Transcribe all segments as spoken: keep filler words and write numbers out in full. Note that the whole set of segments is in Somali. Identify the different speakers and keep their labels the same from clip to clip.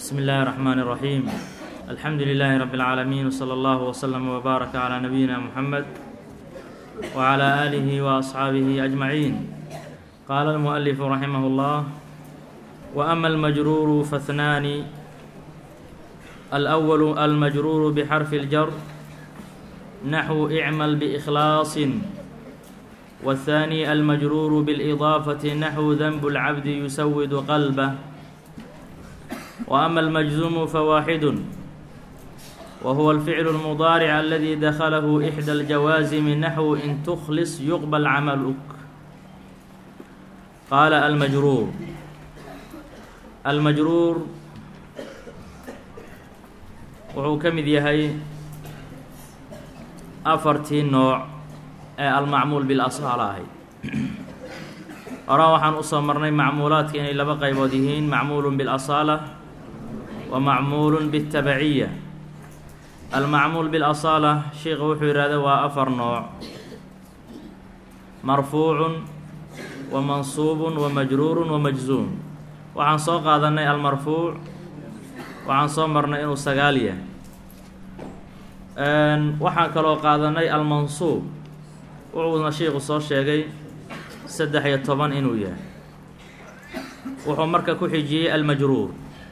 Speaker 1: بسم الله الرحمن الرحيم الحمد لله رب العالمين وصلى الله وسلم وبارك على نبينا محمد وعلى آله وأصحابه أجمعين. قال المؤلف رحمه الله: وأما المجرور فاثنان: الأول المجرور بحرف الجر نحو اعمل بإخلاص، والثاني المجرور بالإضافة نحو ذنب العبد يسود قلبه. وأما المجزوم فواحد وهو الفعل المضارع الذي دخله إحدى الجوازم نحو إن تخلص يقبل عملك. قال المجرور المجرور wuxuu ka mid yahay afartii nooc ee almacmuul bilasala ahayd. horaa waxaan usoo marnay macmuulaadka inay laba qaybood yihiin: macmuulun bilasala wa macmuulun biاtabaciya. almacmuul bilasala sheikha wuxuu yidhahda waa afar nooc: marfuucun wa mansuubun wa majruurun wa majzuum. waxaan soo qaadanay almarfuuc, waxaan soo marnay inuu sagaal yahay. waxaan kaloo qaadanay almansuub, wuxuuna sheikhu soo sheegay saddex iyo toban inuu yahay. wuxuu marka ku xijiyey almajruur.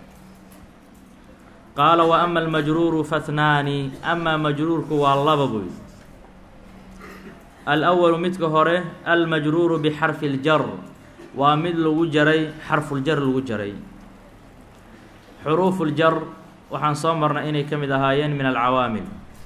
Speaker 1: qaala wa ama almajruuru fathnaani: amaa majruurku waa laba buy. alawalu midka hore almajruuru bixarfi اljar, waa mid lagu jaray xarfuljar lagu jaray. xuruufu ljar waxaan soo marnay inay ka mid ahaayeen min alcawaamil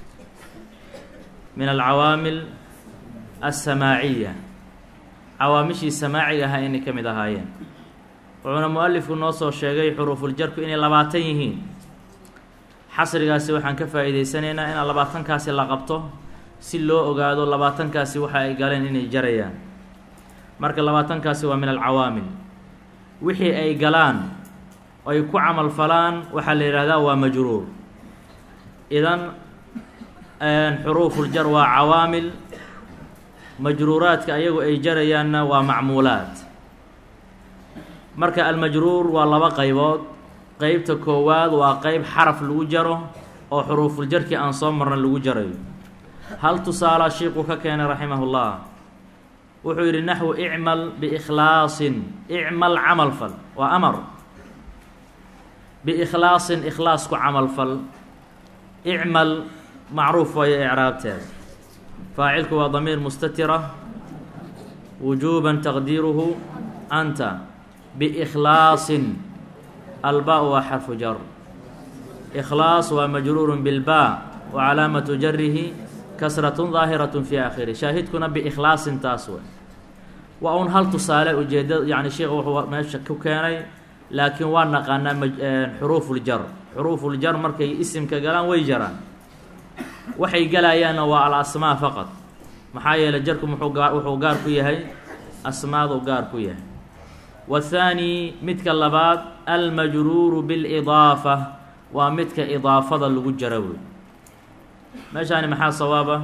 Speaker 1: min alcawaamil alsamaaciya, cawaamishii samaaciga ahaa inay ka mid ahaayeen. wuxuuna mu-alifku noo soo sheegay xuruufuljarku inay labaatan yihiin. xasrigaasi waxaan ka faa'iidaysanaynaa inaan labaatankaasi la qabto si loo ogaado labaatankaasi waxa ay galeen inay jarayaan. marka labaatankaasi waa min alcawaamil. wixii ay galaan ay ku camal falaan waxaa la yidhahdaa waa majruur. idan xuruufuljar waa cawaamil, majruuraadka ayagu ay jarayaanna waa macmuulaad. marka almajruur waa laba qaybood. qeybta koowaad waa qeyb xaraf lagu jaro oo xuruufuljarkii aan soo marna lagu jarayo. hal tusaalaa sheikuu ka keenay raximahullah. wuxuu yidhi naxwu icmal biikhlaasin. icmal camal fal waa amar. biikhlaasin ikhlaasku camal fal. icmal macruuf waayo icraabteeda. faacilku waa damiir mustatira wujuuban taqdiiruhu anta. biikhlaasin albaa waa xarfu jar. ikhlaas waa majruurun bilbaa wa calaamatu jarihi kasratun daahiratun fi aakhiri. shaahidkuna biikhlaasin taas wey. waa un hal tusaale ujeeda, yani sheikh wuxuu meesha ku keenay, laakiin waa naqaanaa xuruufuljar. xuruufuljar markay isimka galaan way jaraan. waxay galayaanna waa alasmaa faqad. maxaa yeeley jarku muxuu gaa wuxuu gaar ku yahay asmaadu gaar ku yahay. wathaani midka labaad almajruuru bilidaafa, waa midka idaafada lagu jaro wey. meeshaani maxaa sawaaba?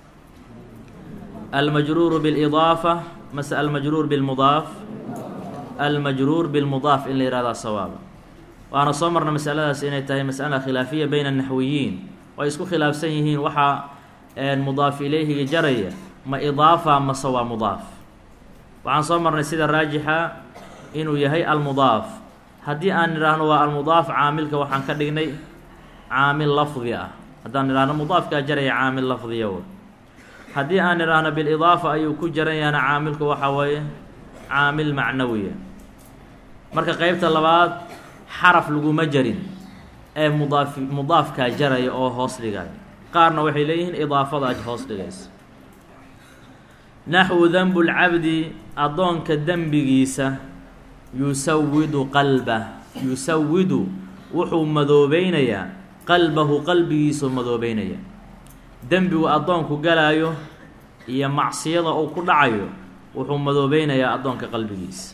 Speaker 1: almajruuru bilidaafa mase almajruur bilmudaaf? almajruur bilmudaaf in la yihahdaa sawaaba. waana soo marna masaladaas inay tahay mas'ala khilaafiya bayna anaxwiyiin. way isku khilaafsan yihiin waxaa mudaaf ilayhiga jaraya ma idaafa mase waa mudaaf. waxaan soo marnay sida raajixa inuu yahay almudaaf. haddii aan nidhaahno waa almudaaf, caamilka waxaan ka dhignay caamil lafdi ah. haddaan nidhaahno mudaafkaa jaraya caamil lafdiya w. haddii aan nidhaahno bilidaafa ayuu ku jarayana caamilku waxaa weeye caamil macnawiya. marka qeybta labaad xaraf laguma jarin ee mudaaf mudaafkaa jaraya oo hoos dhigaya. qaarna waxay leeyihiin idaafada hoos dhigaysa. naxwu danbu lcabdi, addoonka dembigiisa, yusawidu qalbah. yusawidu wuxuu madoobeynayaa qalbahu, qalbigiisuu madoobeynaya. dembigu addoonku galaayo iyo macsiyada uu ku dhacayo wuxuu madoobeynayaa addoonka qalbigiisa.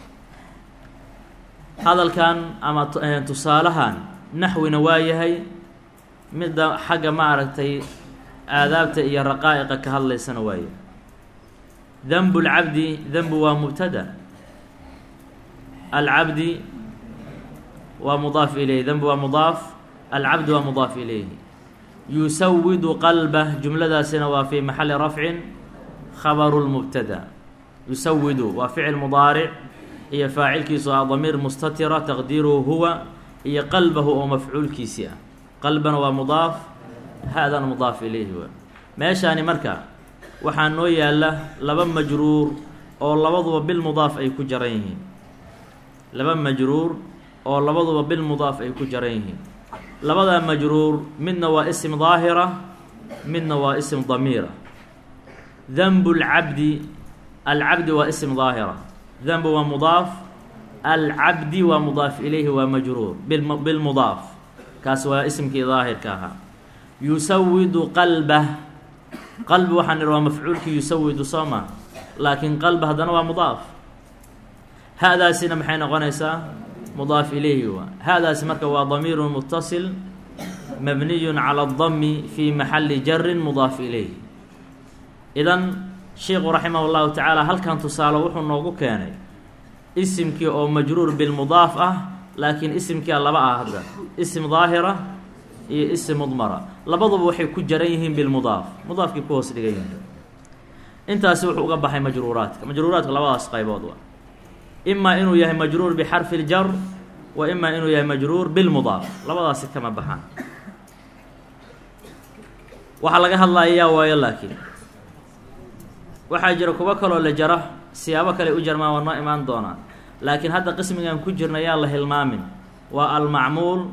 Speaker 1: hadalkan ama tusaalahan naxwina waa yahay, midda xagga maaragtay aadaabta iyo raqaa'iqa ka hadlaysana waaye. danbu lcabdi, danbu waa mubtada. alcabdi waa mudaaf ilayhi, dembu waa mudaaf, alcabdu waa mudaaf ilayhi. yusawidu qalbah jumladaasina waa fii maxali rafcin khabaru lmubtada. yusawidu waa ficil mudaaric iyo faacilkiisu ah damiir mustatira taqdiiruhu huwa, iyo qalbahu oo mafcuulkiisii ah. qalbana waa mudaaf, haadana mudaaf ilayhi waa. meeshaani marka waxaa noo yaalla laba majruur oo labaduba bilmudaaf ay ku jaran yihiin. laba majruur oo labaduba bilmudaaf ay ku jaran yihiin. labadaa majruur midna waa ism daahira, midna waa ism damiira. danbu lcabdi, alcabdi waa ism daahira, danbu waa mudaaf, alcabdi waa mudaaf ilayhi waa majruur bilmudaaf, kaas waa ismkii daahirka ahaa. yusawidu qalbah, qalbi waxaan idhi waa mafcuulkii yusawidu soo ma, laakiin qalba haddana waa mudaaf. haadaasina maxay noqonaysaa mudaaf ilayhi waa. haadaasi marka waa damiirun mutasil mabniyun cala adami fi maxali jarin mudaaf ilayhi. idan sheikhu raximah llahu tacaala halkan tusaale wuxuu noogu keenay isimkii oo majruur bilmudaaf ah, laakiin isimkia laba ah hadda, ism daahira iyo ism mudmara, labaduba waxay ku jaran yihiin bilmudaaf, mudaafkii ku hoos dhigan yihiin. intaasi wuxuu uga baxay majruuraadka. majruuraadka labadaas qaybood waa imaa inuu yahay majruur bixarfi ljar wa imaa inuu yahay majruur bilmudaaf, labadaasi kama baxaan. waxaa laga hadlayaa waayo, laakiin waxaa jira kuwo kaloo la jara siyaabo kale u jarmaan, waa noo imaan doonaa. laakiin hadda qismigan ku jirna yaa la hilmaamin, waa almacmuul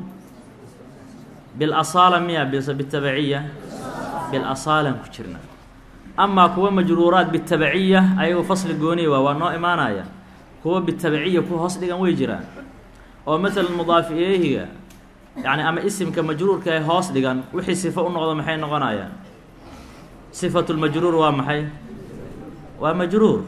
Speaker 1: bilasaala miya bise bitabiciya, bilasaalan ku jirna. amaa kuwa majruuraad bitabiciya ayagu fasli gooniya waa waa noo imaanaya. kuwa bitabiciya ku hoos dhigan way jiraan, oo masalan mudaaf ilayhiga yani ama isimka majruurka ee hoos dhigan wixii sifo u noqdo maxay noqonayaan? sifatu lmajruur waa maxay? waa majruur.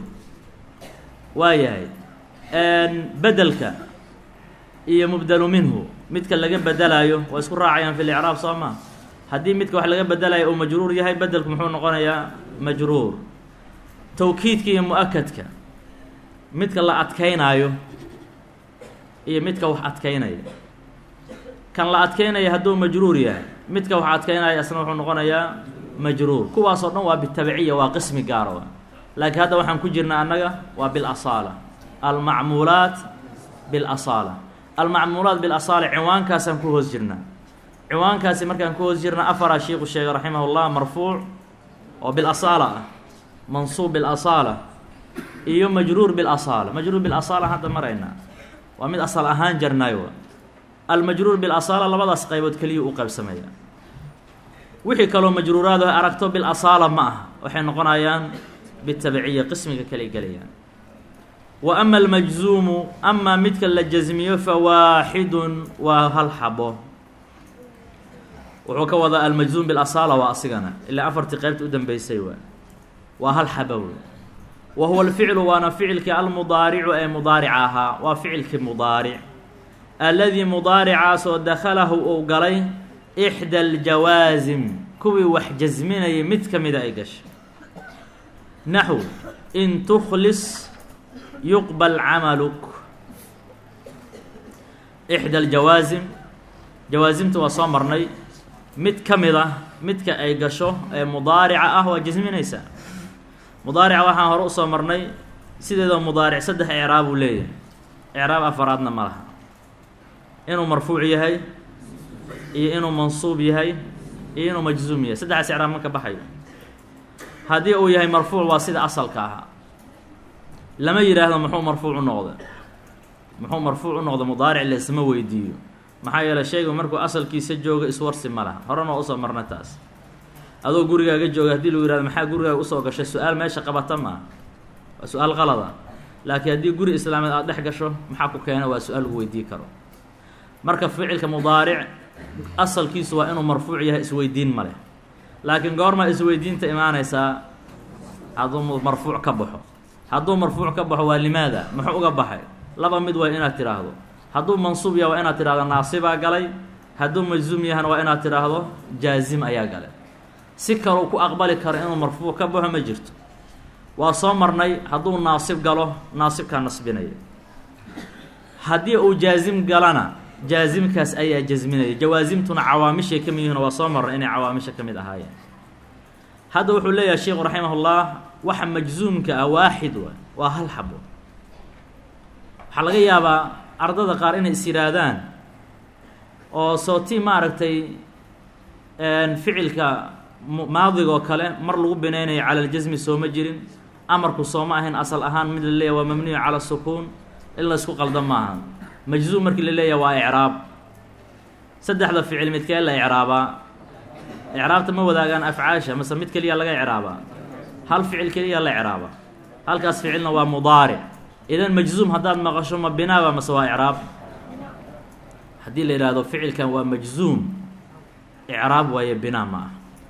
Speaker 1: waa yahay bedelka iyo mubdalu minhu, midka laga bedelayo waa isku raacayaan fi licraab soo ma. haddii midka wax laga bedelayo uu majruur yahay, bedelku muxuu noqonayaa majruur. tawkiidka iyo mu-akadka, midka la adkaynaayo iyo midka wax adkaynaya. kan la adkaynaya hadduu majruur yahay, midka wax adkaynaya isna wuxuu noqonayaa majruur. kuwaasoo dhan waa bitabiciya, waa qismi gaaro. laakiin hadda waxaan ku jirna annaga waa bilasaala, almacmuulaat bilasaala. almacmuulaat bilasaala cinwaankaasaan ku hoos jirnaa. cinwaankaasi markaan ku hoos jirna afaraa sheikhu sheegay raximah llah, marfuuc oo bilasaala ah, mansuub bilasaala, iyo majruur bilasaala. majruur bilasaala hadda maraynaa, waa mid asal ahaan jarnaayo. almajruur bilasaala labadaas qaybood keliya u qaybsamaya. wixii kaloo majruuraado aragto bilasaala ma aha, waxay noqonayaan bitabiciya, qismiga kale gelayaan. wa ama almajzuumu, amaa midka la jasmiyo fa waaxidun waa hal xabo. wuxuu ka wadaa almajzuum bilasaala waa asigana, ilaa afartii qaybta u dambeysay waa waa hal xabo wey. wa huwa alficlu, waana ficilkii almudaaricu ee mudaarica ahaa, waa ficilkii mudaaric alladii mudaaricaasoo dakhalahu uu galay ixda aljawaasim, kuwii wax jasminayay mid ka mida ay gashay. naxw in tukhlis yuqbal camaluk. ixda aljawaasim, jawaasimta waa soo marnay, mid ka mid ah midka ay gasho ee mudaarica ah waa jasminaysaa. mudaarica waxaan hore usoo marnay sideedoo mudaaric saddex icraab uu leeyahay, icraab afaraadna ma laha. inuu marfuuc yahay iyo inuu mansuub yahay iyo inuu majzuum yahay, saddexaas icraab ma ka baxayo. haddii uu yahay marfuuc waa sida asalka ahaa, lama yidhaahdo muxuu marfuuc u noqda. muxuu marfuuc u noqda mudaaric laisma weydiiyo, maxaa yeeley shaygu markuu asalkiisa joogo iswarsi ma laha. horena waa usoo marna taas. adoo gurigaaga jooga haddii lagu yihahdo maxaa gurigaaga usoo gashay, su-aal meesha qabata maaha, waa su-aal qalada. laakiin haddii guri islaameed aada dhex gasho maxaa ku keena, waa su-aal lagu weydii karo. marka ficilka mudaaric asalkiisu waa inuu marfuuc yahay, isweydiin ma leh. laakiin goorma isweydiinta imaanaysaa? hadduu marfuuc ka baxo. hadduu marfuuc ka baxo waa limaada, muxuu uga baxay? laba mid waa inaad tidhaahdo. hadduu mansuub yahay waa inaad tidhahdo naasibaa galay, hadduu majzuum yahana waa inaad tidhaahdo jaazim ayaa galay. si kaleu ku aqbali karo inuu marfuuc ka baxo ma jirto. waa soo marnay hadduu naasib galo, naasibkaa nasbinaya. haddii uu jaazim galana jaasimkaas ayaa jasminaya. jawaasimtuna cawaamishay ka mid yihiin waa soo marray inay cawaamisha ka mid ahaayeen. hadda wuxuu leeyahay sheikhu raximahullah waxa majzuumka ah waaxid waay waa hal xabo. waxaa laga yaabaa ardada qaar inay is yihaahdaan oo sootii maaragtay ficilka maadigoo kale mar lagu binaynayo cala aljasmi sooma jirin, amarku sooma ahayn asal ahaan mid la leeyahy waa mabniyu cala sukuun, in la isku qaldan ma aha. majzuum markii la leeyahay waa icraab. saddexda ficil midkee la icraabaa? icraabta ma wadaagaan afcaasha mase mid keliya laga icraabaa? hal ficil keliya la icraaba. halkaas ficilna waa mudaaric. idan majzuum haddaad maqasho ma binaaba mase waa icraab? haddii la yidhaahdo ficilkan waa majzuum, icraab waaye binaa ma ah.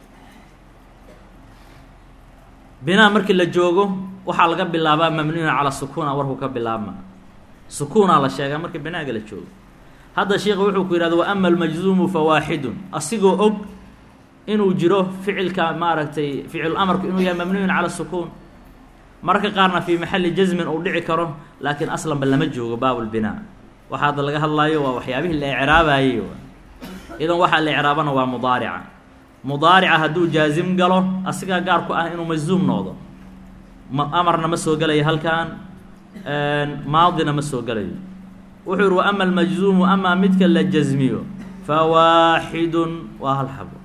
Speaker 1: binaa markii la joogo waxaa laga bilaabaa mabniyun cala sukuuna warku ka bilaabma. sukuunaa la sheegaa marka binaaga la joogo. hadda sheikha wuxuu ku yidhahda wa ama almajzuumu fa waaxidun, asigoo og inuu jiro ficilka maaragtay ficil amarku inuu yahay mabniyun cala sukuun, mararka qaarna fii maxalli jasmin uu dhici karo, laakiin aslanba lama joogo baabulbinaa. waxa hadda laga hadlaayo waa waxyaabihii la icraabayey. idan waxaa la icraabana waa mudaarica. mudaarica hadduu jaasim galo asigaa gaar ku ah inuu majzuum noqdo. amarna ma soo gelayo halkan, maadina ma soo gelayo. wuxuu yihi wa ama almajzuumu amaa midka la jasmiyo fa waaxidun waa hal xabo.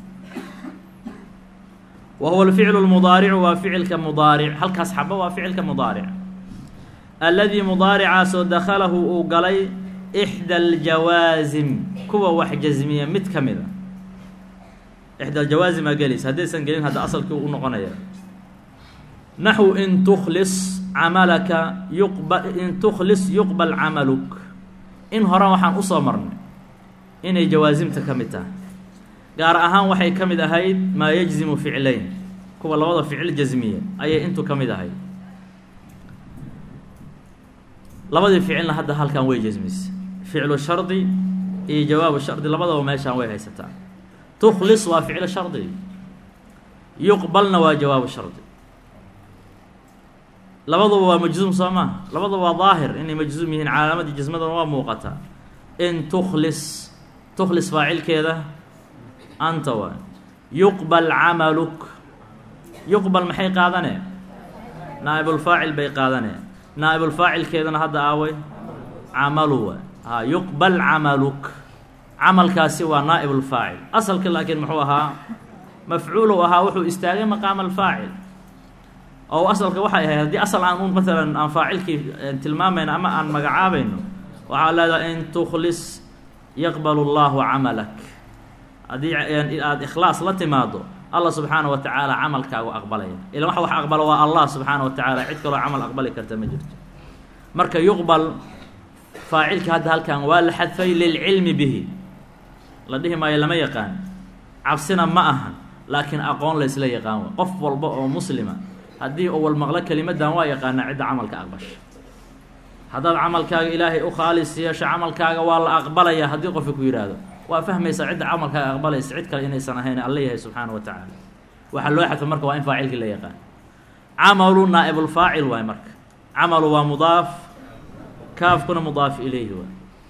Speaker 1: wa huwa alficlu lmudaaricu waa ficilka mudaaric. halkaas xabo waa ficilka mudaaric alladii mudaaricaasoo dakhalahu uu galay ixda aljawaasim kuwa wax jasmiya mid ka mid a. ixda aljawaasim aa gelaysa, haddaysan gelin hadda asalkii u noqonaya. naxwu in tukhlis camalaka yuqba in tukhlis yuqbal camaluk. in hore waxaan usoo marnay inay jawaasimta ka mid tahay, gaar ahaan waxay ka mid ahayd maa yajzimu ficlayn, kuwa labada ficil jasmiya ayay intu ka mid ahayd. labadii ficilna hadda halkan way jasmise, ficlu shardi iyo jawaabu shardi labadaba meeshaan way haysataa. tukhlis waa ficlu shardi, yuqbalna waa jawaabu shardi. labaduba waa majzuum soo maa? labaduba waa daahir inay majzuum yihiin, calaamadii jasmadana waa muuqataa. in tukhlis, tukhlis faacilkeeda anta waay. yuqbal camaluk, yuqbal maxay qaadanee? naa'ibulfaacil bay qaadanee. naa'ibulfaacilkeedana hadda aaway camalu waay. ha yuqbal camaluk, camalkaasi waa naa'ibulfaacil. asalka laakiin muxuu ahaa? mafcuulu ahaa, wuxuu istaagay maqaama alfaacil. oo asalka waxay ahayd haddii asal aan un maalan aan faacilkii tilmaamayno ama aan magacaabayno, waxaa leedahay in tukhlis yaqbalu allahu camalak. haddii aada ikhlaas la timaado allah subxaana wa tacaala camalkaagu aqbalaya. ilan waxa wax aqbalo waa allah subxaana wa tacaala, cid kaloo camal aqbali karta ma jirto. marka yuqbal faacilka hadda halkan waa la xadfay lilcilmi bihi, la dhihi maayo lama yaqaan, cabsina ma ahan, laakiin aqoon laysla yaqaan. qof walba oo muslima haddii uu walmaqlo kelimadan waa yaqaanaa cidda camalka aqbasha. haddaad camalkaaga ilaahay u khaalis yeesho camalkaaga waa la aqbalaya. haddii qofki ku yidhaahdo waa fahmaysaa cidda camalkaaga aqbalaysa cid kale inaysan ahayn alla yahay subxaana wa tacaala. waxaa loo xadfa marka waa in faacilkii la yaqaan. camalu naa'ibulfaacil waay. marka camalu waa mudaaf, kaafkuna mudaaf ilayhi waay.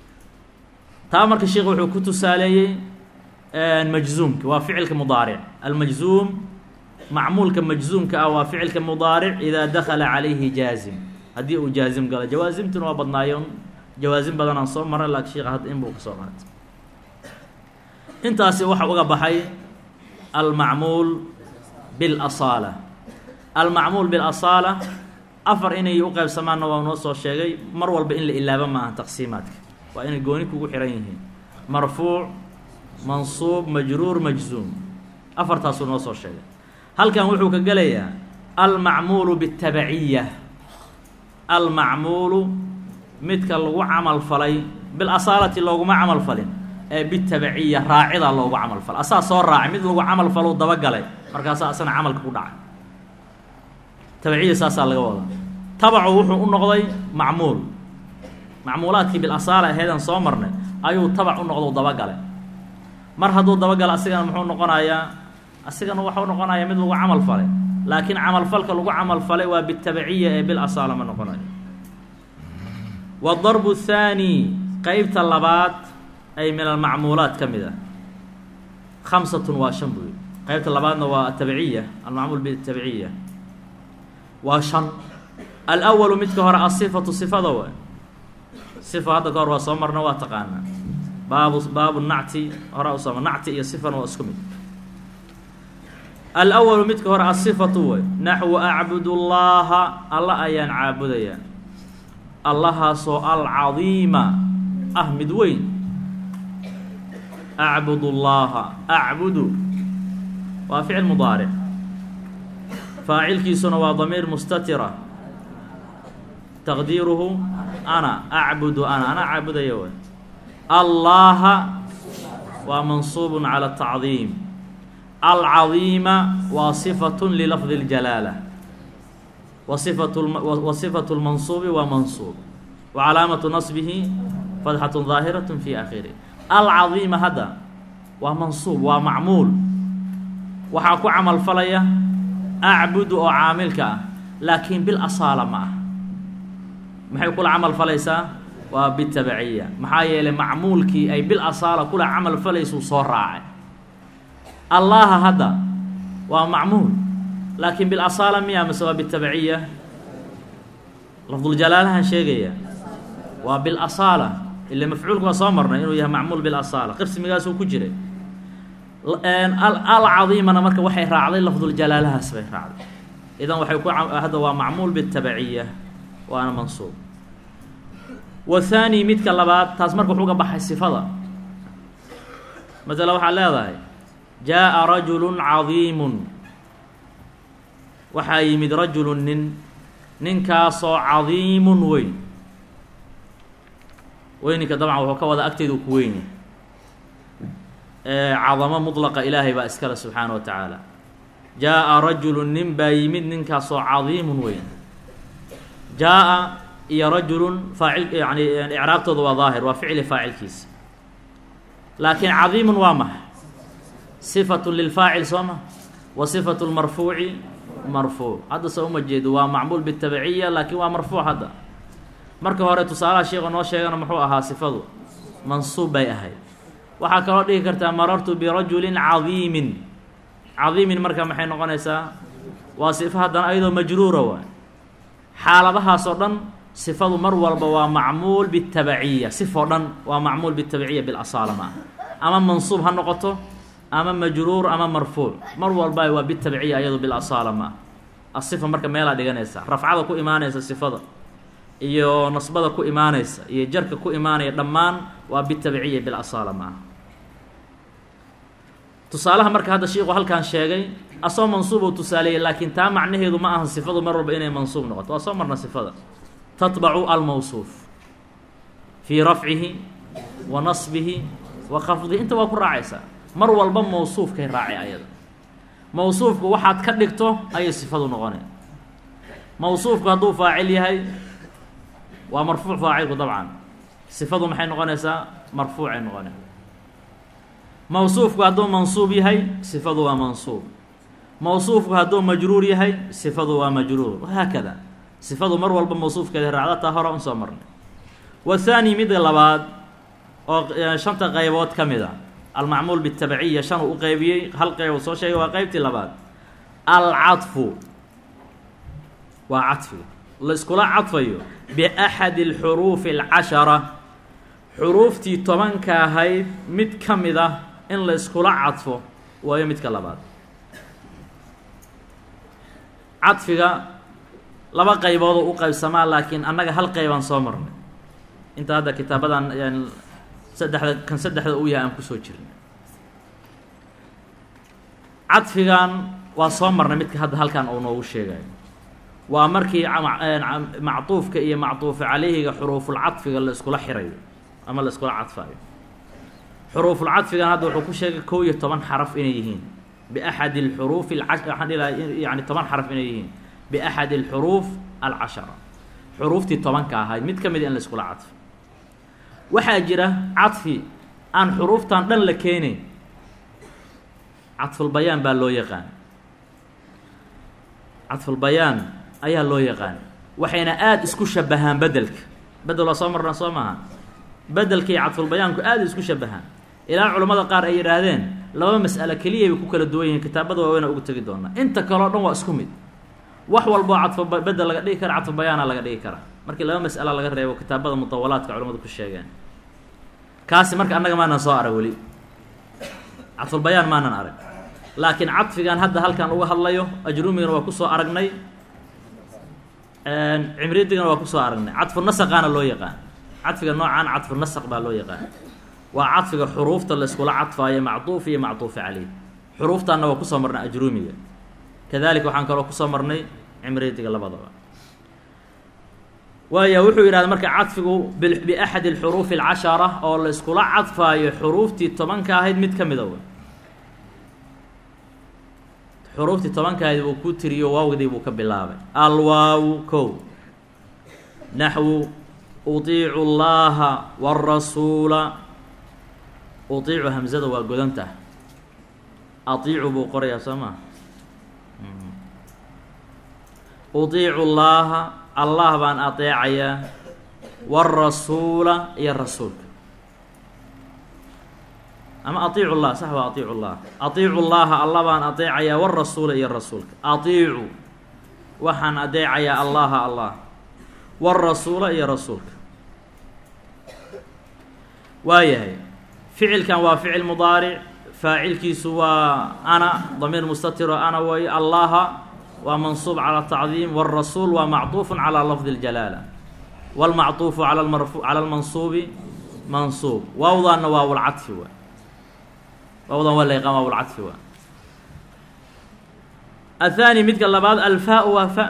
Speaker 1: taa marka sheikh wuxuu ku tusaaleeyey majzuumka waa ficilka mudaaric. almajzuum macmuulka majzuumka ah waa ficilka mudaaric idaa dakala calayhi jaazim, haddii uu jaazim galo. jawaasimtuna waa badnaayoon, jawaasim badanaan soo maray, laakiin sheikha hadda in buu ka soo qaatay. intaasi waxa uga baxay almacmuul biاlasaala. almacmuul biاlasaala afar inay u qaybsamaanna waa noo soo sheegay. mar walba in la ilaaba ma aha taqsiimaadka, waa inay gooni kugu xihan yihiin. marfuuc, mansuub, majruur, majzuum, afartaasuu noo soo sheegay. halkan wuxuu ka gelayaa almacmuulu biاtabaciya. almacmuulu midka lagu camal falay bilasaalati looguma camal falin, ee bitabaciya raacidaa loogu camal fala. asaa soo raacay mid lagu camal falo dabagalay, markaasaa asana camalka ku dhacay. tabaciya saasaa laga wadaa. tabacu wuxuu u noqday macmuul. macmuulaadkii bilasaala aheedan soo marnay ayuu tabac u noqdo dabagalay. mar hadduu dabagalo asigana muxuu noqonayaa? asigana waxau noqonayaa mid lagu camal falay, laakiin camalfalka lagu camal falay waa bitabaciya ee bilasaala ma noqonayo. wadarbu thaani qeybta labaad ay min almacmuulaat ka mid ah khamsatun waa shan buy qaybta labaadna waa atabiciya almacmuul bitabiciya waa shan alawalu midka hore asifatu sifada wa sifa hadda ka hor waa soo marna waa taqaanaa baabu baabu nacti hore u sooma nacti iyo sifana waa isku mid alawalu midka hore asifatu way naxwu acbudu llaha alla ayaan caabudayaa allahaasoo alcadiima ah mid weyn acbudu llaha acbudu waa ficil mudaaric faacilkiisuna waa damiir mustatira taqdiiruhu ana acbudu ana ana caabudaya way allaha waa mansuubun cala atacdiim alcadiima waa sifatun lilafdi اljalaala wa sifatu lmansuubi waa mansuub wa calaamatu nasbihi fadxatu daahiraة fi akhirih alcadiima hadda waa mansuub waa macmuul waxaa ku camal falaya acbudu oo caamilka ah laakiin bilasaala ma ah maxay kula camal falaysaa waa bitabiciya maxaa yeelay macmuulkii ay bilasaala kula camal falaysuu soo raacay allaha hadda waa macmuul laakiin bilasaala miya mise waa bitabiciya lafduljalaalahan sheegaya waa bilasaala ila mafcuulku waa soo marnay inuu yahay macmuul bilasaala qismigaasuu ku jiray alcadiimana marka waxay raacday lafduljalaalahaas bay raacday idan waxay ku hadda waa macmuul bitabiciya waana mansuub wathani midka labaad taas marka wuxuu ga baxay sifada masala waxaad leedahay jaaءa rajulu cadiimun waxaa yimid rajulu nin ninkaasoo cadiimun weyn weyninka dabcan wuxuu ka wada agteedu ku weyni cadamo mudlaqa ilaahay baa iskale subxaana wa tacaala jaaءa rajulu nin baa yimid ninkaasoo cadiimun weyn jaaءa iyo rajulun faacil yani icraabtooda waa daahir waa ficli faacilkiisa laakiin cadiimun waa maxa sifatu lilfaacil soo ma wa sifatu lmarfuuci marfuuc hadda se uma jeedo waa macmuul bitabiciya laakiin waa marfuuc hadda marka hore tusaalaha sheekha noo sheegana muxuu ahaa sifadu mansuub bay ahayd waxaa kaloo dhihi kartaa marartu birajulin cadiimin cadiimin marka maxay noqonaysaa waa sifo haddana ayadoo majruura waay xaaladahaas oo dhan sifadu mar walba waa macmuul bitabiciya sifoo dhan waa macmuul bitabiciya bilasaala ma ah ama mansuub ha noqoto ama majruur ama marfuuc mar walba waa bitabiciya ayado bilasaala ma ah asifa marka meelaa dhiganaysa rafcada ku imaanaysa sifada iyo nasbada ku imaanaysa iyo jarka ku imaanaya dhammaan waa bitabiciya bilasaala ma ah tusaalaha marka hadda shiiku halkaan sheegay asoo mansuub uu tusaaleeyey laakiin taa macnaheedu ma aha sifadu mar walba inay mansuub noqoto waa soo marna sifada tatbacu almawsuuf fii rafcihi wa nasbihi wa khafdihi inta waa ku raacaysaa mar walba mawsuufkay raacay ayada mawsuufku waxaad ka dhigto ayay sifadu noqonay mawsuufku hadduu faacil yahay waa marfuuc faacilku dabcan sifadu maxay noqonaysaa marfuucay noqonay mawsuufku hadduu mansuub yahay sifadu waa mansuub mawsuufku hadduu majruur yahay sifadu waa majruur wahaakada sifadu mar walba mawsuufkeeda raacda taa hore un soo marnay wathani midda labaad oo shanta qaybood ka mid a almacmuul bitabiciya shan uu u qeybiyey hal qeyb uu soo sheegay waa qeybtii labaad alcadfu waa cadfiga la iskula cadfayo biaxadi alxuruufi alcashara xuruuftii tobanka ahayd mid ka mid ah in la iskula cadfo waayo midka labaad cadfiga laba qayboodoo u qaybsamaa laakiin annaga hal qeybaan soo marnay inta hadda kitaabadan yani saddexda kan saddexda uu yahay aan kusoo jirnay cadfigan waa soo marnay midka hadda halkan uu noogu sheegayo waa markii mactuufka iyo mactuufa calayhiga xuruufulcadfiga la iskula xirayo ama la iskula cadfaayo xuruufulcadfigan hadda wuxuu ku sheegay kow iyo toban xaraf inay yihiin biaxadi alxuruufi waxaan dhilaha yani toban xaraf inay yihiin biaxadi alxuruuf alcashara xuruuftii tobanka ahayd mid ka mid in la iskula cadfo waxaa jira cadfi aan xuruuftan dhan la keenayn cadfulbayaan baa loo yaqaan cadfulbayaan ayaa loo yaqaan waxayna aada isku shabahaan bedelka bedel waa soo marnaa soo maaha bedelkii cadfulbayaanku aada isku shabahaan ilaa culamada qaar ay yidhaahdeen laba mas'alo keliya bay ku kala duwan yihiin kitaabada waaweyna ugu tegi doonaa inta kaleo dhan waa isku mid wax walboo cadfo bedel laga dhigi kara cadfubayaana laga dhigi karaa markii laba mas'ala laga reebo kitaabada mutawalaadka culamadu ku sheegeen kaasi marka annaga maanan soo arag weli cadfulbayaan maanan arag laakiin cadfigan hadda halkan uga hadlayo ajruumigana waa kusoo aragnay cimridigana waa kusoo aragnay cadfu nasaqaana loo yaqaan cadfiga noocaan cadfu nasaq baa loo yaqaan waa cadfiga xuruufta la iskula cadfaayo macduuf iyo macduufi caleyh xuruuftaanna waa kusoo marnay ajruumiga kadalika waxaan kaloo kusoo marnay cimridiga labadaba waaya wuxuu yidhahda marka cadfigu biaxadi alxuruufi alcashara oo la iskula cadfaayo xuruuftii tobanka ahayd mid ka mida w xuruuftii tobanka ahayd buu ku tiriyo waawdii buu ka bilaabay alwaawu kow naxwu udiicu llaha wاrasuula udiicu hamzada waa godantah aiicu buu qorayaa soo maa udiicu llaaha allah baan adeecayaa wاrasuula iyo rasuulka ama aiicu llah sax waa aiicu llah aiicu llaha allah baan adeecayaa wاrasuula iyo rasuulka aiicu waxaan adeecayaa allaha allah wاrasuula iyo rasuulka waayahay ficilkan waa ficil mudaaric faacilkiisu waa ana damiir mustatiro ana way allaha waa mansuub calى tacdiim wاrasuul waa macطuuf calى lafdi اljalaala wاlmacطuufu alى marfu calى lmansuubi mansuub waawdaanna waawlcadfi waa waawdan waa layqaan waawlcadfi waa aلthaani midka labaad alfaa waa fa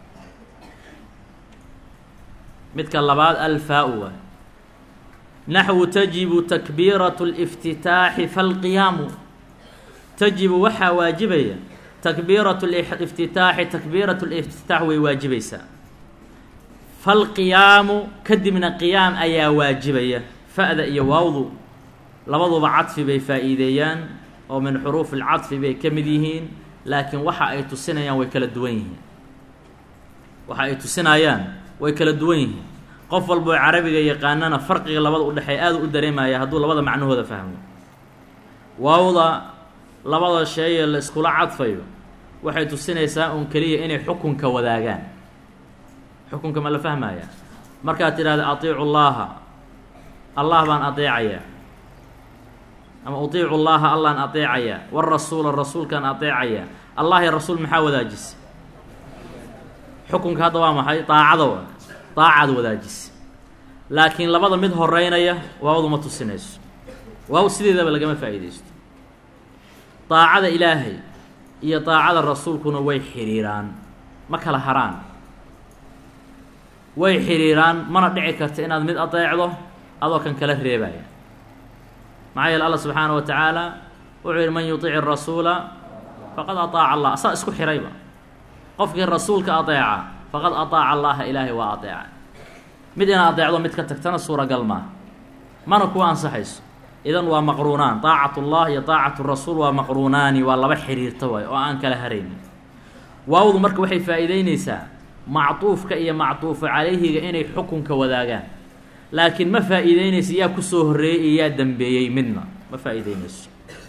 Speaker 1: midka labaad alfaa waa naxwu tajibu takbiiraة الاftitaaxi falqiyaamu tajibu waxaa waajibaya takbiiraة اliftitaaxi takbiiraة اliftitaax way waajibaysaa falqiyaamu kadibna qiyaam ayaa waajibaya fa'da iyo waawdu labaduba cadfi bay faa'iideeyaan oo min xuruuf اlcadfi bay ka mid yihiin laakiin waxa ay tusinayaan way kala duwan yihiin waxa ay tusinayaan way kala duwan yihiin qof walboo carabiga yaqaanana farqiga labada u dhexeey aada u dareemaya hadduu labada macnahooda fahmo waawda labada sheeye la iskula cadfayo waxay tusinaysaa un keliya inay xukunka wadaagaan xukunka ma la fahmaya markaad tidhahda aiicu llaaha allah baan adeecayaa ama udiicu llaaha allaan adeecayaa warasuula rasuulkaan adeecayaa allah iyo rasuul maxaa wadaajisa xukunka hadda waa maxay daacada wa daacaad wadaajisa laakiin labada mid horeynaya waawdu ma tusinayso waaw sideedaba lagama faa'iidaysto daacada ilaahay iyo daacada rasuulkuna way xiriiraan ma kala haraan way xiriiraan mana dhici karta inaad mid adeecdo adoo kan kala reebaya maxaa yeele allah subxaana wa tacaala wuxuu yihi man yuطici rasuula faqad aطaaca allah asaa isku xirayba qofkii rasuulka adeeca faqad aطaaca allaha ilaahay waa adeeca mid inaad adeecdo mid ka tagtana suuragal maaha mana kuwa ansaxayso idan waa maqruunaan طaacat اllah iyo طaacat rasuul waa maqruunaani waa laba xiriirta waay oo aan kala haraynin waawdu marka waxay faa'iideyneysaa macطuufka iyo macطuufu calayhiga inay xukunka wadaagaan laakiin ma faa'iideyneysa yaa kusoo horreeyey iyo yaa dembeeyey midna ma faa'iideyneyso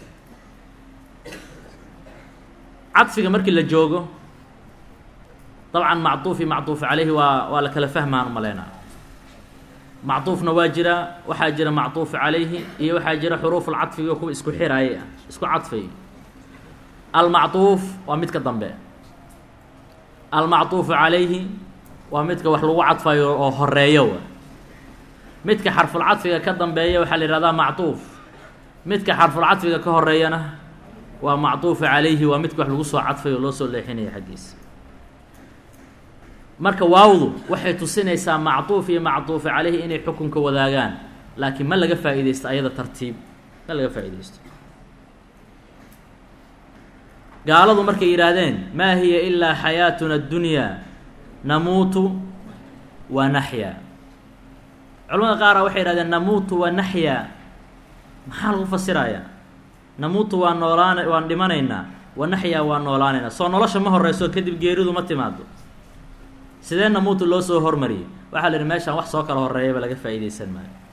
Speaker 1: cadfiga markii la joogo dabcan macطuuf iyo macطuuf calayhi waa waa la kala fahmaan umaleynaa macطuufna waa jira waxaa jira macطuuf calayhi iyo waxaa jira xuruuf lcadfiga kuwa isku xiraayay ah isku cadfay almacطuuf waa midka dambe almacطuufu calayhi waa midka wax lagu cadfayo oo horeeyo wa midka xarfulcadfiga ka dambeeya waxaa la yihahdaa macطuuf midka xarfulcadfiga ka horeeyana waa macطuufu calayhi waa midka wax lagu soo cadfayo oo loo soo leexinaya xaggiisa marka waawdu waxay tusinaysaa macطuuf iyo macطuufu calayhi inay xukunka wadaagaan laakiin ma laga faa'iidaysto ayada tartiib ma laga faa'iidaysto gaaladu markay yidhaahdeen maa hiya ilaa xayaatuna اddunyaa namuutu wa naxyaa culamada qaara waxay yihahdeen namuutu wa naxyaa maxaa lagu fasirayaa namuutu waa noolaana waan dhimanaynaa wa naxyaa waa noolaanaynaa soo nolosha ma horeyso kadib geeridu ma timaado sidee namuutu loo soo hormariyey waxaa la yidhi meeshaan wax soo kala horeeyaba laga faa'iidaysan maayo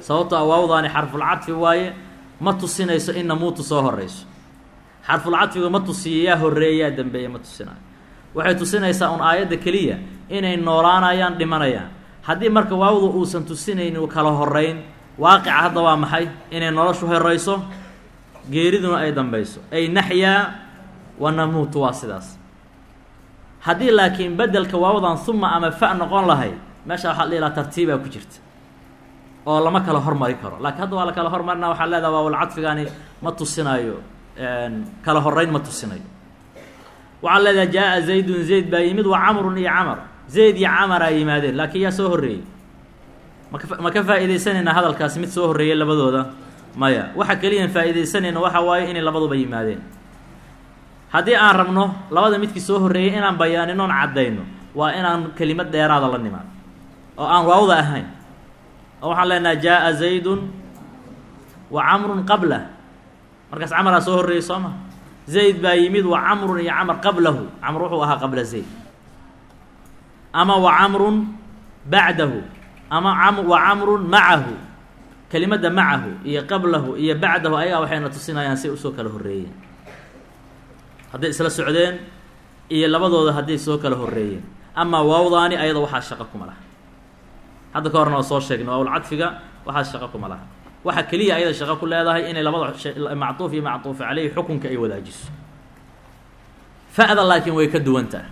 Speaker 1: sababto waawdaani xarfulcadfi waaye ma tusinayso in namuutu soo horeyso xarfulcadfiga ma tusiyayaa horeeyaa dambeeya ma tusinayo waxay tusinaysaa un aayadda keliya inay noolaanayaan dhimanayaan haddii marka waawdu uusan tusinaynin kala horeyn waaqica hadda waa maxay inay noloshu horeyso geeriduna ay dambeyso ay naxyaa wa namuutu waa sidaas haddii laakiin bedelka waawdan uma ama fa noqon lahayd meesha waxaa la dhihi lahaa tartiibaa ku jirta oo lama kala hormari karo laakiin hadda waa la kala hormarina waxaa leedaha waawlcadfigaani ma tusinayo kala horeyn ma tusinayo waxaa leedaha jaa-a zaydun zayd baa yimid wa camrun iyo camar zayd iyo camaraa yimaadeen laakiin yaa soo horreeyey maka ma ka faa'iidaysanayna hadalkaasi mid soo horreeyay labadooda maya waxa keliyan faa'iidaysanayna waxa waaye inay labaduba yimaadeen haddii aan rabno labada midkii soo horreeyey inaan bayaaninoon caddayno waa inaan kelimad dheeraada la nimaan oo aan waawda ahayn oo waxaan leenaha jaa-a zaydun wa camrun qablah markaas camaraa soo horreeyey soo ma zayd baa yimid wa camrun iyo camar qablahu camr wuxuu ahaa qabla zayd ama wa camrun bacdahu ama wa camrun macahu kelimadda macahu iyo qablahu iyo bacdahu ayagaa waxayna tusinayaan say usoo kala horreeyeen hadday isla socdeen iyo labadooda hadday soo kala horreeyeen amaa waawdaani ayada waxaa shaqo kuma laha hadda ka horna waa soo sheegna waawlcadfiga waxaa shaqo kuma laha waxa keliya ayada shaqo ku leedahay inay labada mactuuf iyo mactuuf caleyhi xukunka ay wadaajiso fa-da laakiin way ka duwan tahay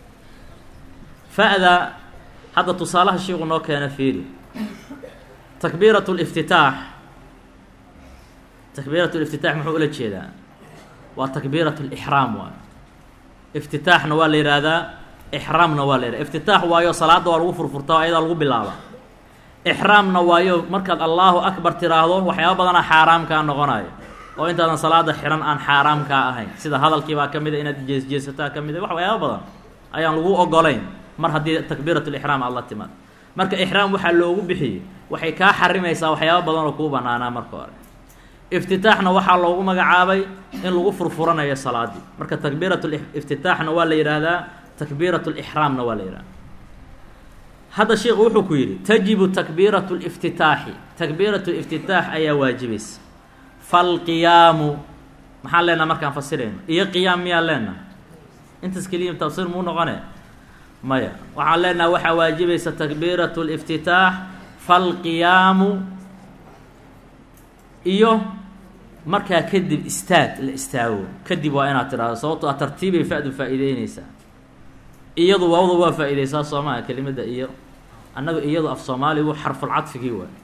Speaker 1: fa-da hadda tusaalaha sheikhu noo keena fiiri takbiirat liftitaax takbiirat liftitaax muxuu ula jeedaa waa takbiirat lixraam waayo iftitaaxna waa la yihahdaa ixraamna waa la yihahda iftitaax waayo salaada waa lagu furfurtaa ayadaa lagu bilaaba ixraamna waayo markaad allahu akbar tiraahdo waxyaaba badanaa xaaraamkaa noqonayo oo intaadan salaada xiran aan xaaraamkaa ahayn sida hadalkiibaa ka mida inaad jeesjeesataa ka mida wax waxyaaba badan ayaan lagu ogolayn mar haddii takbiirat lixraam aad la timaad marka ixraam waxaa loogu bixiyey waxay kaa xarimaysaa waxyaaba badan oo kuu banaanaa marka hore iftitaaxna waxaa loogu magacaabay in lagu furfuranayo salaadii marka takbiirat liftitaaxna waa la yidhaahdaa takbiirat lixraamna waa la yidhahdaa hadda sheikhu wuxuu ku yidhi tajibu takbiirat liftitaaxi takbiirat liftitaax ayaa waajibaysa falqiyaamu maxaan leenaha markaan fasirayno iyo qiyaam miyaan leenaha intaas keliya tafsiir muu noqone maya waxaan leenaha waxaa waajibaysa takbiirat liftitaax falqiyaamu iyo markaa kadib istaag la istaago kadib waa inaad tidhahdo sababto a tartiibay fa-du faa'iideyneysaa iyadu waawda waa faa-iideysaa soo maha kelimadda iyo annaga iyadu af soomaaligu xarfulcadfigii waay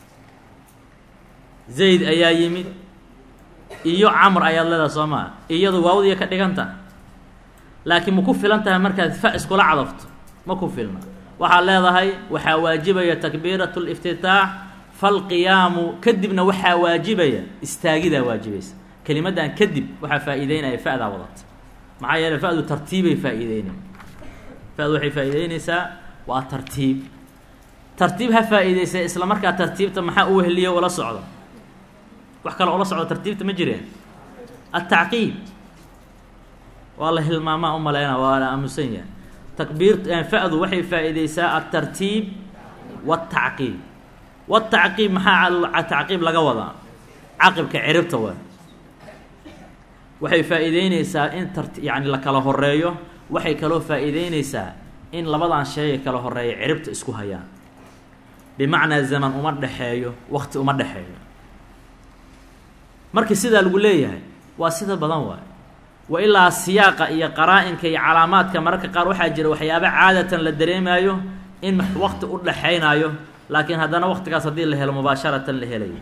Speaker 1: zayd ayaa yimid iyo camr ayaad leedaha soo maha iyadu waawdiya ka dhiganta laakiin ma ku filan tahay markaad fa iskula cadafto ma ku filna waxaad leedahay waxaa waajibaya takbiirat liftitaax falqiyaamu kadibna waxaa waajibaya istaagidaa waajibaysa kelimaddan kadib waxaa faa-iideynaya fa-daa wadata maxaa yeeley fa-du tartiibay faa-iideynay fa-du waxay faa-iideyneysaa waa tartiib tartiib ha faa-iideysa isla markaa tartiibta maxaa u weheliyo ula socdo wax kale ula socdo tartiibta ma jireen atacqiib waa la hilmaamaa u maleyna waa la aamusan yahay takbiir fa-du waxay faa-iideysaa altartiib waatacqiib watacqiib maxaa tacqiib laga wadaa caqibka ciribta waa waxay faa-iideyneysaa in tar yani la kala horeeyo waxay kaloo faa-iideyneysaa in labadan sheega kala horeeya ciribta isku hayaan bimacnaa zaman uma dhexeeyo wakti uma dhexeeyo markii sidaa lagu leeyahay waa sida badan waayo wa ilaa siyaaqa iyo qaraa-inka iyo calaamaadka mararka qaar waxaa jira waxyaaba caadatan la dareemaayo in wakti u dhexaynaayo laakiin haddana waktigaas haddii la helo mubaasharatan la helayo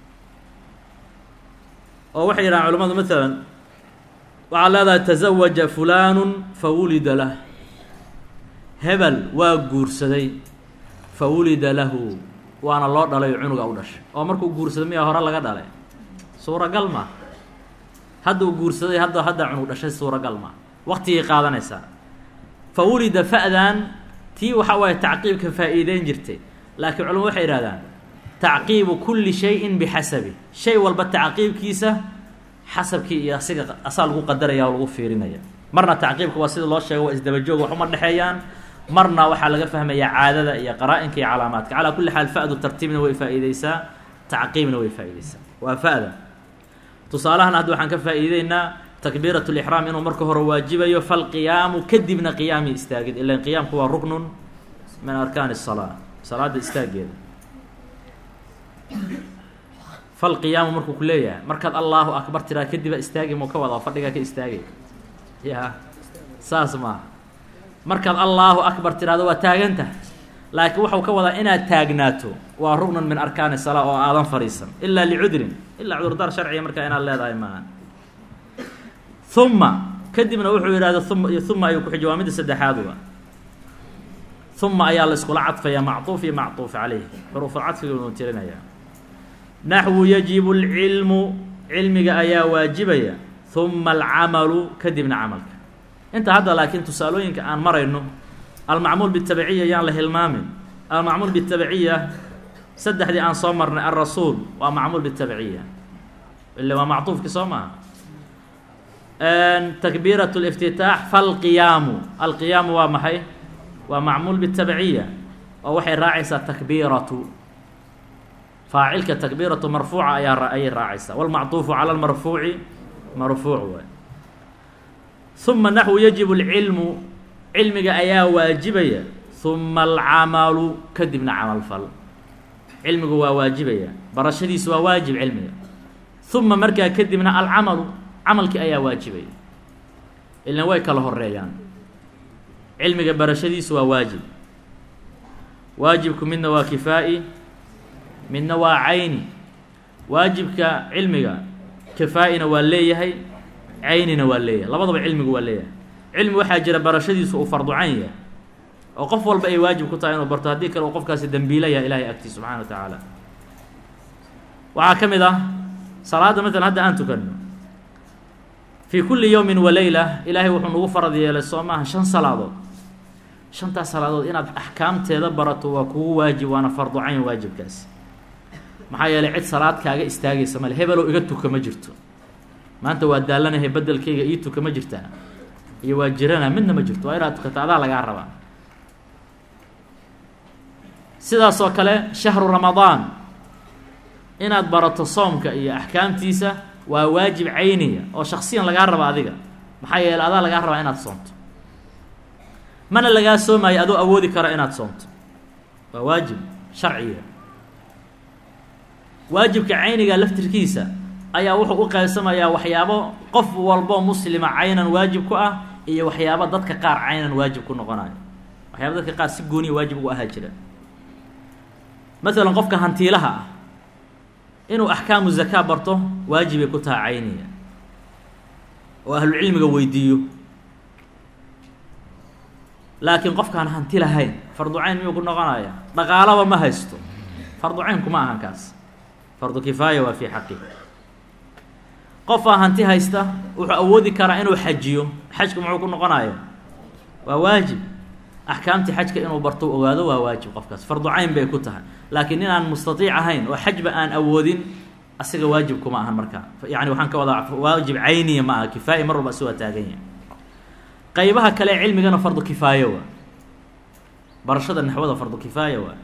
Speaker 1: oo waxay yidhahaan culamadu maalan waxaa leedahay tasawaja fulaanu fa wulida lah hebel waa guursaday fa wulida lahu waana loo dhalay cunuga u dhashay oo markuu guursaday miyaa hore laga dhalay suuragal maa hadduu guursaday hadda hadda cunug dhashay suuragal maa waktigay qaadanaysaa fa wulida fa-dan tii waxa waaye tacqiibka faa-iideyn jirtay laakiin culamadu waxay yidhahdaan tacqiibu kulli shayin bixasabi shay walba tacqiibkiisa xasabkii iyo asiga asaa lagu qadaraya oo lagu fiirinaya marna tacqiibka waa sida loo sheego waa isdabajoog wax uma dhexeeyaan marna waxaa laga fahmayaa caadada iyo qaraa-inka iyo calaamaadka calaa kulli xaal fa-du tartiibna way faa-iideysaa tacqiibna way faa'iidaysaa waa fa'da tusaalahan hadda waxaan ka faa'iideynaa takbiirat lixraam inuu marka hore waajibayo falqiyaamu kadibna qiyaami istaagid ilan qiyaamku waa ruknun min arkaani الsalaa salaada istaageeda falqiyaamu markuu ku leeyahay markaad allahu akbar tiraa kadiba istaagi muu ka wadaa fadhigaa ka istaagay ya saas maaha markaad allahu akbar tiraado waa taagantah laakiin waxau ka wadaa inaad taagnaato waa ruknun min arkaani salaa oo aadan fadhiisan ilaa licudrin ilaa cudurdaar sharciga markaa inaad leedahay maaha uma kadibna wuxuu yidhahda uma uma ayuu kuxiji waa midda saddexaad wa uma ayaa la iskula cadfayaa macطuuf iyo macطuuf calayh xuruufulcadfiga unu tirinaya naxwu yajibu اlcilmu cilmiga ayaa waajibaya uma alcamalu kadibna camalka inta hadda laakiin tusaalooyinka aan marayno almacmuul bitabiciya yaan la hilmaamin almacmuul bitabiciya saddexdii aan soo marnay alrasuul waa macmuul bitabiciya ila waa macطuufki soo maaha takbiiraة الاftitaax falqiyaamu alqiyaamu waa maxay waa macmuul bitabiciya oo waxay raacaysaa takbiiratu faacilka takbiiratu marfuuca ayaa ayay raacaysaa wاlmacطuufu calى اlmarfuuci marfuuc waay uma naxwu yajibu اlcilmu cilmiga ayaa waajibaya uma alcamalu kadibna camal fal cilmigu waa waajibaya barashadiisu waa waajib cilmiga uma markaa kadibna alcamalu camalkii ayaa waajibaya ilan way kala horeeyaan cilmiga barashadiisu waa waajib waajibku midna waa kifaa'i midna waa cayni waajibka cilmiga kifaa'ina waa leeyahay caynina waa leeyahay labadaba cilmigu waa leeyahay cilmi waxaa jira barashadiisu uu fardu cayn yahay oo qof walba ay waajib ku tahay inuu barto haddii kale uu qofkaasi dembiilaya ilaahay agtiis subxana wa tacaala waxaa ka mid ah salaadda matalan hadda aan tukanno fii kulli yowmin wa leyla ilaahay wuxuu nagu farad yeelay soo maaha shan salaadood shantaas salaadood inaad axkaamteeda barato waa kugu waajib waana fardu cayn waajibkaasi maxaa yeelay cid salaad kaaga istaagaysa male hebelow iga tuka ma jirto maanta waa daalanahay bedelkayga ii tuka ma jirtaa iyo waa jirana midna ma jirto waa inaad tukato adaa lagaa rabaa sidaas oo kale shahru ramadaan inaad barato soomka iyo axkaamtiisa waa waajib cayniya oo shaksiyan lagaa raba adiga maxaa yeeley adaa lagaa rabaa inaad soomto mana lagaa soomaayo adoo awoodi kara inaad soomto waa waajib sharciya waajibka cayniga laftirkiisa ayaa wuxuu u qaybsamayaa waxyaabo qof walbo muslima caynan waajib ku ah iyo waxyaabo dadka qaar caynan waajib ku noqonayo waxyaaba dadka qaar si gooniya waajib ugu ahaa jira masalan qofka hantiilaha ah inuu axkaamu zakaa barto waajibay ku taha cayniya oo ahlucilmiga weydiiyo laakiin qofkaan hanti lahayn fardu cayn miyuu ku noqonaya dhaqaalaba ma haysto fardu cayn kuma ahan kaas fardu kifaaya waa fii xaqi qofaa hanti haysta wuxuu awoodi karaa inuu xajiyo xajka muxuu ku noqonaya waa waajib axkaamtii xajka inuu barto ogaado waa waajib qofkaas fardu cayn bay ku tahay laakiin nin aan mustatiic ahayn oo xajba aan awoodin asiga waajib kuma ahan markaa yani waxaan ka wadaa waajib cayniya ma aha kifaaya mar walba asi waa taagan yahay qaybaha kale cilmigana fardu kifaayo waa barashada naxwada fardu kifaaya waa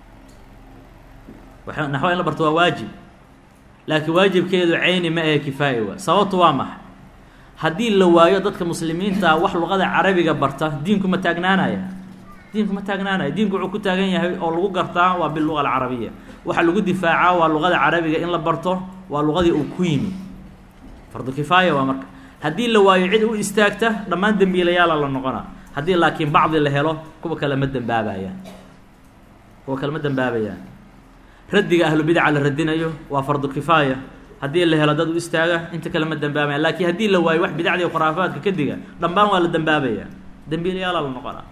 Speaker 1: naxwa in la barto waa waajib laakiin waajibkeedu cayni ma ahe kifaaya waa sababtu waa maxa haddii la waayo dadka muslimiinta wax luqada carabiga barta diinku ma taagnaanaya diinku ma taagnaanaya diinku wuxuu ku taagan yahay oo lagu gartaa waa biluga alcarabiya waxa lagu difaacaa waa luqada carabiga in la barto waa luqadii uu ku yimi fardu kifaaya waa marka haddii la waayo cid u istaagta dhammaan dembiilayaala la noqona haddii laakiin bacdi la helo kuwa kale ma dembaabayaan kuwa kale ma dembaabayaan raddiga ahlu bidca la radinayo waa fardu kifaaya haddii la helo dad u istaaga inta kale ma dembaabayan laakiin haddii la waayo wax bidacda iyo khuraafaadka ka diga dhammaan waa la dembaabaya dembiilayaala la noqona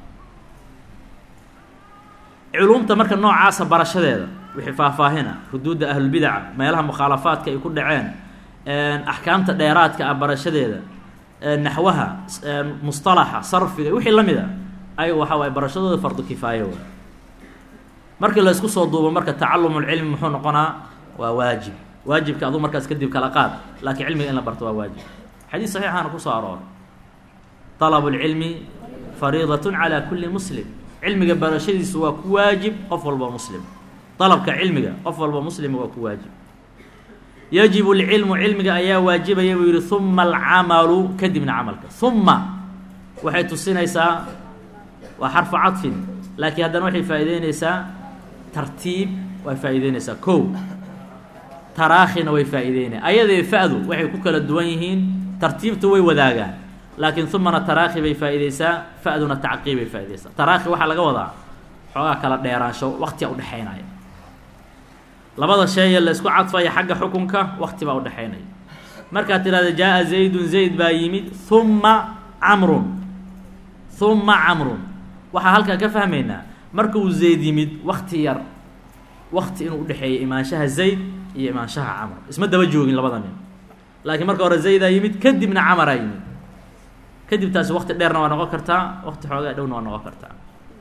Speaker 1: culumta marka noocaasa barashadeeda wixii faahfaahina xuduudda ahlulbidaca meelaha mukhaalafaadka ay ku dhaceen axkaamta dheeraadka ah barashadeeda naxwaha mustalaxa sarfiga wixii la mid a ay waxa waaye barashadooda fardu kifaayo wa markii la isku soo duubo marka tacalumulcilmi muxuu noqonaa waa waajib waajibka aduu markaas kadib kala qaad laakiin cilmiga in la barto waa waajib xadiis saxiixaana kusoo arooray طalabu اlcilmi fariidaة calى kuli muslim cilmiga barashadiisu waa ku waajib qof walba muslim طلبka cilmiga qof walba muslim waa ku waajib yajibu alcilmu cilmiga ayaa waajibaya buu yidhi uma alcamalu kadibna camalka uma waxay tusinaysaa waa xarfu cadfin laakiin haddana waxay faa'iideynaysaa tartiib way faa'iideynaysaa kow taraakhina way faa'iideynaya ayadee fa'du waxay ku kala duwan yihiin tartiibtu way wadaagaan laakiin umana taraakhi bay faa'iideysaa fa'duna tacqiib bay faa'iideysaa taraakhi waxaa laga wadaa xoogaa kala dheeraansho waqtiga udhexaynaya labada sheeye la isku cadfaya xagga xukunka waqti baa udhexaynaya markaad tidhahda jaa zaydun zayd baa yimid uma camrun uma camrun waxaa halkaa ka fahmaynaa markuu zayd yimid wakti yar wakti inuu udhexeeyo imaanshaha zayd iyo imaanshaha camr isma daba joogin labada nin laakiin marka hore zaydaa yimid kadibna camaraa yimid kadib taasi wakti dheerna waa noqon kartaa wakti xoogaa dhowna waa noqon kartaa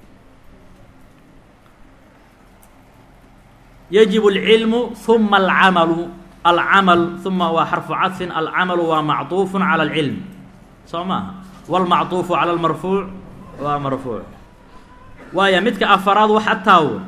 Speaker 1: yajib اlcilmu uma alcamalu alcamal uma waa xarfu cadfin alcamalu waa macطuufu calى اlcilm soo maaha wاlmacطuufu calى اlmarfuuc waa marfuuc waaya midka afaraad wa xataa w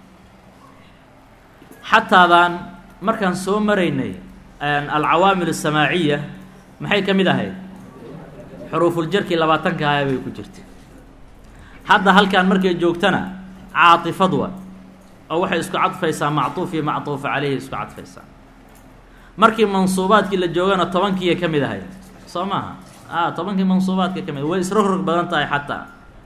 Speaker 1: xataadan markaan soo maraynay alcawaamil الsamaaciya maxay ka mid ahayd xuruufuljarkii labaatanka ahaa bay ku jirtay hadda halkaan markay joogtana caaطifad wa oo waxay isku cadfaysaa macطuuf iyo macطuuf caleyhi isku cadfaysaa markii mansuubaadkii la joogana tobankiiya ka mid ahayd soo maaha a tobankii mansuubaadka ka mid way isrogrog badan tahay xataa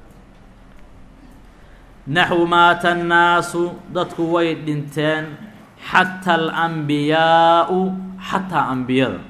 Speaker 1: naxwu maata annaasu dadku way dhinteen xataa alambiyaau xataa ambiyada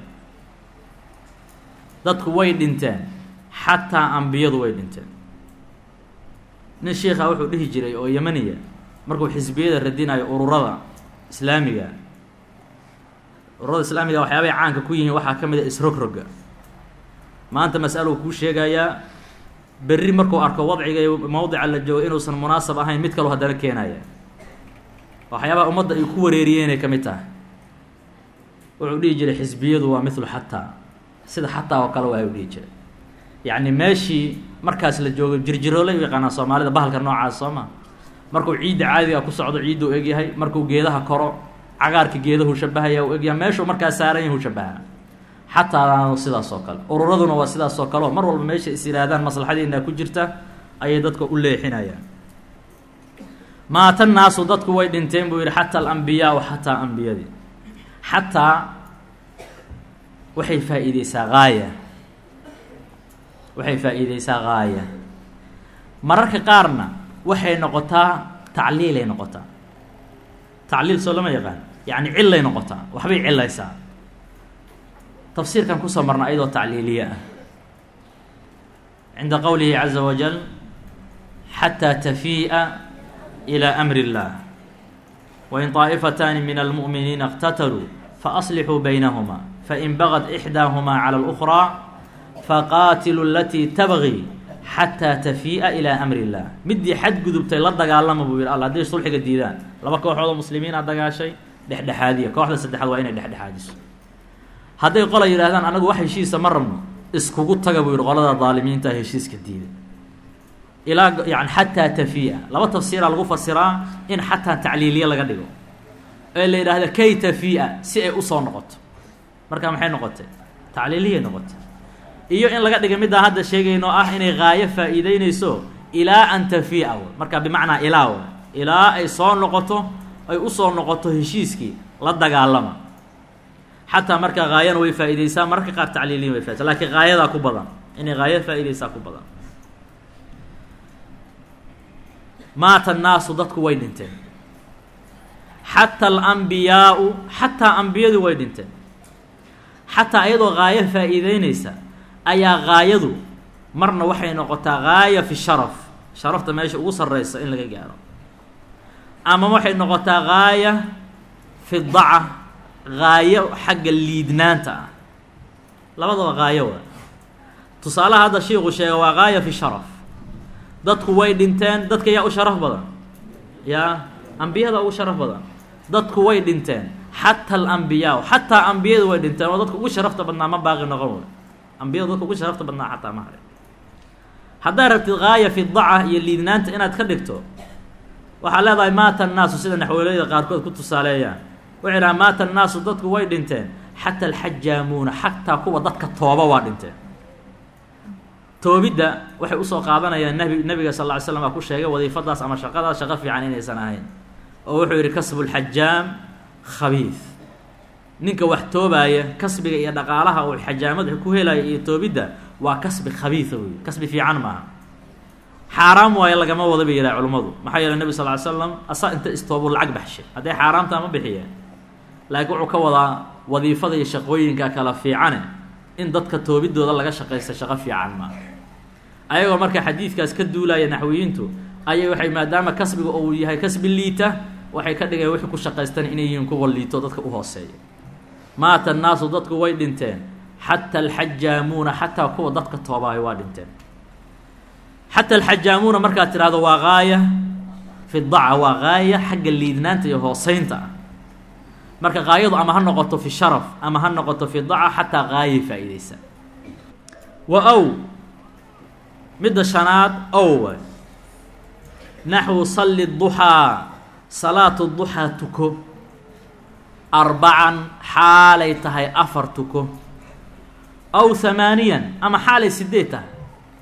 Speaker 1: dadku way dhinteen xataa ambiyadu way dhinteen nin sheikha wuxuu dhihi jiray oo yemaniya markuu xisbiyada radinayo ururada islaamiga ururada islaamiga waxyaabay caanka ku yihiin waxaa ka mid a isrogroga maanta mas'alo kuu sheegayaa berri markuu arko wadciga iyo mawdica la joogo inuusan munaasab ahayn mid kaloo haddana keenaya waxyaabaha ummadda ay ku wareeriyeenay ka mid tahay wuxuu dhihi jiray xisbiyadu waa mithlu xataa sida xataa oo kale waa u dhihi jiray yacni meeshii markaas la joogo jirjiroole u yaqaanaa soomaalida bahalka noocaas soo ma markuu ciidda caadiga ku socdo ciidda u egyahay markuu geedaha koro cagaarka geedahu shabahaya u egyahay meeshuu markaas saaran yahu shabaha xataa sidaas oo kale ururaduna waa sidaas oo kale oo mar walba meesha is yihaahdaan maslaxadiina ku jirta ayay dadka u leexinayaan maata naasu dadku way dhinteen buu yidhi xataa alambiyaa wa xataa ambiyadii xataa waxay faa'iideysaa gaaya waxay faa'iideysaa gaaya mararka qaarna waxay noqotaa tacliilay noqotaa tacliil soo lama yaqaan yacni cillay noqotaa waxbay cilaysaa tafsiirkan kusoo marna ayadoo tacliiliye ah cinda qowlihi caza wajal xataa tafii'a ilى amri اllah wain طaa'ifataani min almu'miniina اqtataluu faaslixuu baynahuma fain bagad ixdaahumaa calى اlأkhraa faqaatiluu alatii tabغi xataa tafii'a ilaa amri اllah midii xadgudubtay la dagaalama buu yihi alla hadday sulxiga diidaan laba kooxood oo muslimiina dagaashay dhexdhexaadiya kooxda saddexaad waa inay dhexdhexaadiso hadday qola yidhahdaan anagu wax heshiisa ma rabno iskugu taga buu yihi qolada daalimiinta heshiiska diida ilaa yani xataa tafii'a laba tafsiiraa lagu fasiraa in xataa tacliiliye laga dhigo ee la yidhaahda kay tafii'a si ay usoo noqoto marka maxay noqotay tacliiliyay noqotay iyo in laga dhiga middaa hadda sheegayno ah inay gaayo faa'iideynayso ilaa an tafii'a marka bimacnaa ilaa w ilaa ay soo noqoto ay usoo noqoto heshiiskii la dagaalama xataa marka gaayana way faa'iideysaa mararka qaar tacliiliyin way faideysaa lakiin gaayadaa ku badan inay gaayo faa'iideysaa ku badan maata annaasu dadku way dhinteen xataa alambiyaau xataa ambiyadu way dhinteen xataa iyadoo gaayo faa'iideynaysa ayaa gaayadu marna waxay noqotaa gaaya fi sharaf sharafta meesha ugu sarreysa in laga gaaro ama waxay noqotaa gaaya fi daca gaayo xagga liidnaanta ah labadaba gaayo waa tusaalaha hadda shiiku sheega waa gaaya fi sharaf dadku way dhinteen dadka yaa u sharaf badan yaa ambiyada ugu sharaf badan dadku way dhinteen xataa alambiyaa xataa ambiyadu way dhinteen oo dadka ugu sharafta badnaa ma baaqi noqon way ambiyada dadka ugu sharafta badnaa xataa ma haray haddaad rabtid gaaya fi daca iyo liidnaanta inaad ka dhigto waxaa leedahay maata annaasu sida naxwaleyda qaarkood ku tusaaleeyaan waxay idhaha maata annaasu dadku way dhinteen xata alxajaamuuna xataa kuwa dadka tooba waa dhinteen. toobidda waxay usoo qaadanayaan nabi nabiga sal lla ly slam aa ku sheegay wadiifadaas ama shaqadaas shaqo fiican inaysan ahayn oo wuxuu yidhi kasbu lxajaam khabiid. ninka wax toobaaya kasbiga iyo dhaqaalaha uu xajaamada ku helaya iyo toobidda waa kasbi khabiida wey, kasbi fiican maaha. xaaraam waayo lagama wada bay yidhaha culimmadu maxaa yeeley nebi sal ly slam asaa inta istoobu lacag baxshay hadday xaaraamtaa ma bixiyeen, laakiin wuxuu ka wadaa wadiifada iyo shaqooyinka kala fiicane in dadka toobidooda laga shaqaysta shaqo fiican maaha. ayagoo marka xadiidkaas ka duulaya naxwiyiintu ayay waxay maadaama kasbiga uu yahay kasbi liita waxay ka dhigeen wixii ku shaqaystan inay yihiin kuwa liito dadka u hooseeya. maata annaasu dadku way dhinteen xata alxajaamuuna xataa kuwa dadka toobaayo waa dhinteen. xata alxajaamuuna markaad tidhahdo waa gaaya fi daca, waa gaaya xagga liidnaanta iyo hooseynta ah. marka gaayadu ama ha noqoto fi sharaf ama ha noqoto fi daca xataa gaayay faa-iideysa. wa ow midda shanaad ow naxwu salli duxaa, salaatu duxaa tuko arbacan xaalay tahay afar tuko aw hamaaniyan ama xaalay sideed tahay.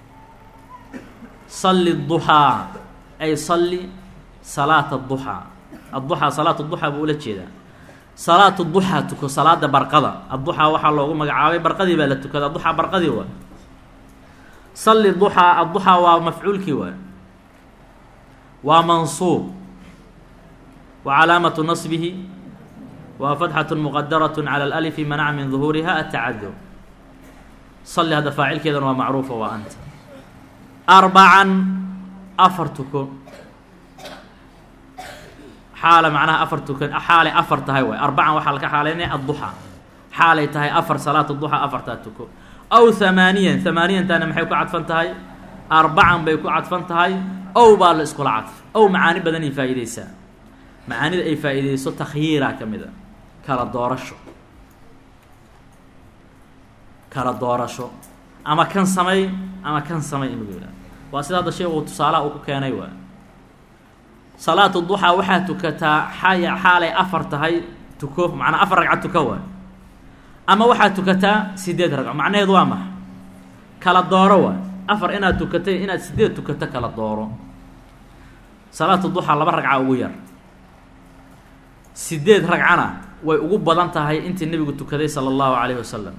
Speaker 1: salli duxaa ay salli salaata duxaa, adduxaa salaatu duxaa buu ula jeedaa. salaatu duxaa tuko salaada barqada. adduxaa waxaa loogu magacaabay barqadii baa la tukada, adduxaa barqadii waa. salli duxaa, adduxaa waa mafcuulkii waa, waa mansuub wa calaamatu nasbihi waa fatxatu muqadaraة calى اlأlfi manaca min ظuhuuriha atacadur. salli hadda faacilkeedana waa macruufa waa anta. arbacan afar tuko, xaala macnaha afar tukan xaalay afar tahay waay. arbacan waxaa laka xaalaynaya adduxaa xaalay tahay afar salaat duxaa afartaa tuko. aw hamaaniyan, hamaaniyantaana maxay ku cadfan tahay? arbacan bay ku cadfan tahay. ow baa la iskula cadfay. ow macaani badanay faa-iideysaa. macaanida ay faa-iideyso takhyiiraa ka mid a, kala doorasho kala doorasho ama kan samay ama kan samay in lagu yidhaha. waa sida hadda sheekhu tusaalaha uu ku keenay waa. salaatu duxaa waxaa tukataa xaya xaalay afar tahay tuko, macnaa afar ragca tuka waa, ama waxaa tukataa sideed ragco. macnaheedu waa maxa? kala dooro waa. afar inaad tukatay inaad sideed tukato kala dooro. salaatu duxaa laba ragca ugu yar, sideed ragcana way ugu badan tahay intii nebigu tukaday sala allahu calayhi wasalam.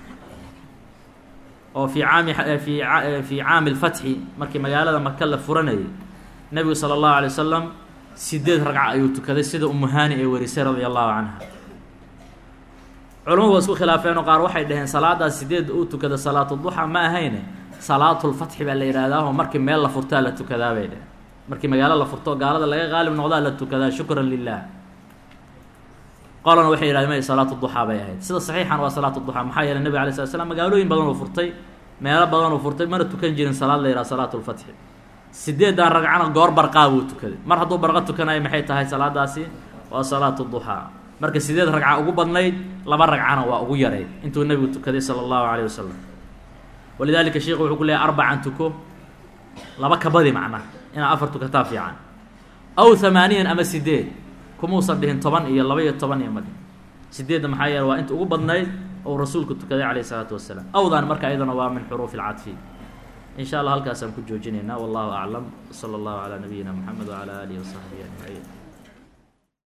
Speaker 1: oo fii caami fii fii caami lfatxi markii magaalada maka la furanayay nebigu sala allahu alay wasalam sideed ragca ayuu tukaday sida umuhaani ee warisay radia allahu canha. culamadu waa isku khilaafeenoo qaar waxay dhaheen salaadaas sideed uu tukada salaatu duxa ma ahayne salaatulfatxi baa la yidhaahdaa oo markii meel la furtaa la tukadaa bay dheheen. markii magaalo la furto gaalada laga qaalib noqdaa la tukadaa shukran lilah. qolana waxay yidhahdeen may salaatu duxaa bay ahayd. sida saxiixan waa salaatu duxaa maxaa yeeley nebig alay slat slam magaalooyin badan uu furtay, meelo badan uu furtay, mana tukan jirin salaad la yidhaha salaatulfatxi. sideedan ragcana goor barqaa buu tukaday. mar hadduu barqa tukanayo maxay tahay salaadaasi? waa salaatu duxaa. marka sideed ragca ugu badnayd, laba ragcana waa ugu yarayd intuu nebigu tukaday sala allahu calayh wasalam. walidaalika sheikhu wuxuu ku leeyahy arbacan tuko, laba kabadi macnaha inaad afar tukataa fiican. aw hamaaniyan ama sideed, kumuusan dhihin toban iyo laba iyo toban iyo madi. sideedda maxaa yeele waa inta ugu badnayd ou rasuulku tukaday calayh isalaatu wasalaam. awdan marka iyadana waa min xuruufi alcadfi. in sha allah halkaasaan ku joojinaynaa wallahu aclam. sala allahu calaa nabiyina moxamed wacalaa aalihi wasaxbihi ajmaciin.